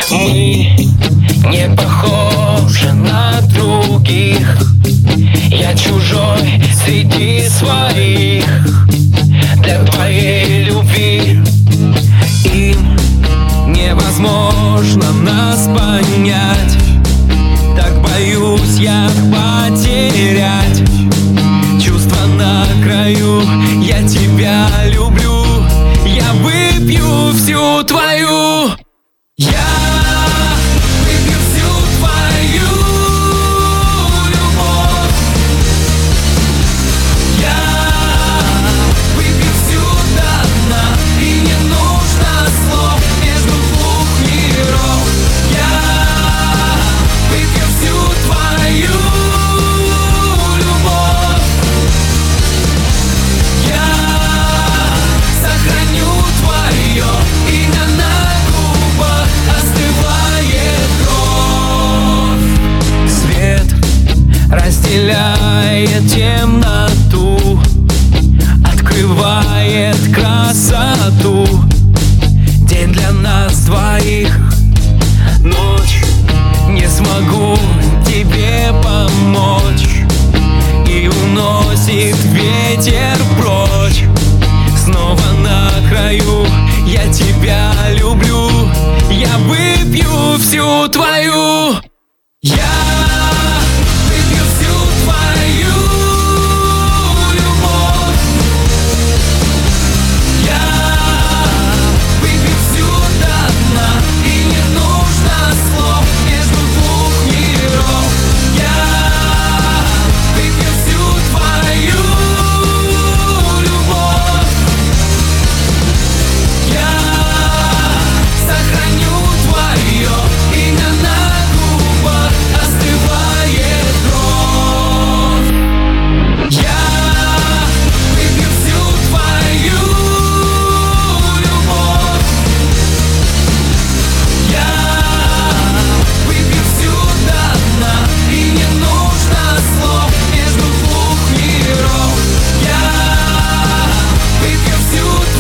Мы не похожи на других. Я чужой среди своих. Для твоей любви им невозможно нас понять. Так боюсь я потерять чувства на краю. Я тебя люблю, я выпью всю твою. Я выпью всю твою любовь. Я выпью всю до дна, и не нужно слов между двух миров. Я выпью всю твою любовь. Я сохраню твое имя на губах, остывает кровь. Свет разделяет темноту, открывает красоту. День для нас двоих, ночь. Не смогу тебе помочь, и уносит ветер прочь. Снова на краю, я тебя люблю, я выпью всю твою.